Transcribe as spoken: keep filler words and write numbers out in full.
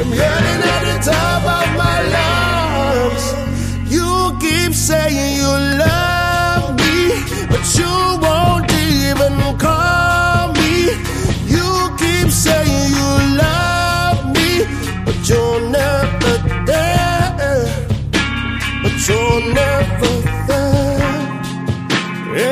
I'm yelling at the top of my lungs. You keep saying you love me, but you